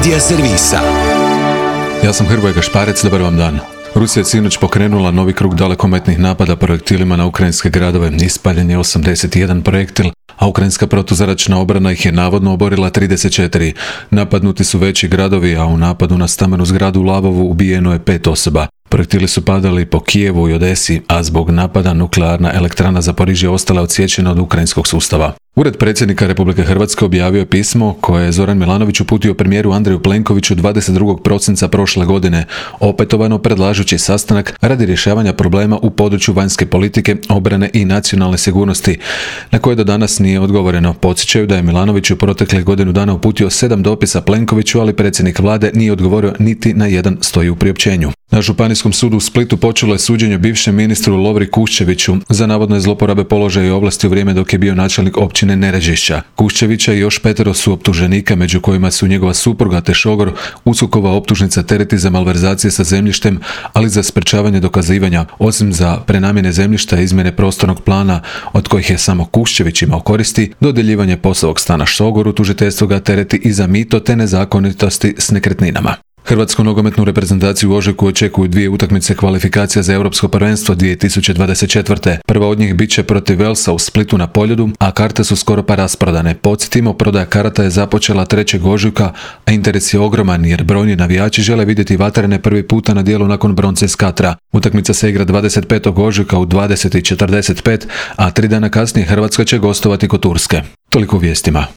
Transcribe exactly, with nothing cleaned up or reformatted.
Medija servisa. Ja sam Hrvoje Gašparec, dobar vam dan. Rusija je sinoć pokrenula novi krug dalekometnih napada projektilima na ukrajinske gradove. Ispaljen je osamdeset jedan projektil, a ukrajinska protuzračna obrana ih je navodno oborila trideset četiri. Napadnuti su veći gradovi, a u napadu na stambenu zgradu u Lavovu ubijeno je pet osoba. Projektili su padali po Kijevu i Odesi, a zbog napada nuklearna elektrana Zaporižje ostala odsječena od ukrajinskog sustava. Ured predsjednika Republike Hrvatske objavio je pismo koje je Zoran Milanović uputio premijeru Andreju Plenkoviću dvadeset drugog prosinca prošle godine, opetovano predlažući sastanak radi rješavanja problema u području vanjske politike, obrane i nacionalne sigurnosti, na koje do danas nije odgovoreno. Podsjećaju da je Milanović u proteklih godinu dana uputio sedam dopisa Plenkoviću, ali predsjednik vlade nije odgovorio niti na jedan, stoji u priopćenju. Na Županijskom sudu u Splitu počelo je suđenje bivšem ministru Lovri Kuščeviću za navodne zloporabe položaja i ovlasti u vrijeme dok je bio načelnik općine Nerežišća. Kuščevića i još petero su optuženika, među kojima su njegova supruga te šogor. USKOK-ova optužnica tereti za malverzacije sa zemljištem, ali za sprečavanje dokazivanja, osim za prenamjene zemljišta i izmjene prostornog plana, od kojih je samo Kuščević imao koristi, dodjeljivanje poslovnog stana šogoru, tužiteljstvo ga tereti i za mito te nezakonitosti s nekretninama. Hrvatsku nogometnu reprezentaciju u ožujku očekuju dvije utakmice kvalifikacija za Europsko prvenstvo dvije tisuće dvadeset četvrte. Prva od njih bit će protiv Velsa u Splitu na Poljudu, a karte su skoro pa rasprodane. Podsjetimo, prodaja karata je započela trećeg ožujka, a interes je ogroman jer brojni navijači žele vidjeti vatrene prvi puta na dijelu nakon bronce s Katra. Utakmica se igra dvadeset petog ožujka u dvadeset i četrdeset pet, a tri dana kasnije Hrvatska će gostovati kod Turske. Toliko u vijestima.